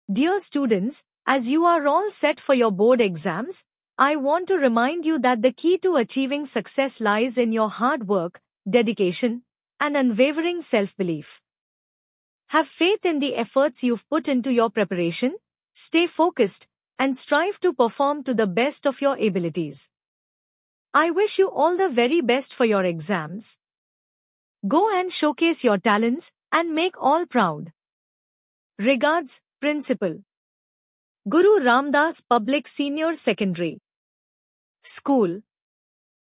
Dear students, as you are all set for your board exams, I want to remind you that the key to achieving success lies in your hard work, dedication, and unwavering self belief. Have faith in the efforts you've put into your preparation, stay focused, and strive to perform to the best of your abilities. I wish you all the very best for your exams. Go and showcase your talents and make all proud. Regards, Principal. Guru Ramdas Public Senior Secondary School.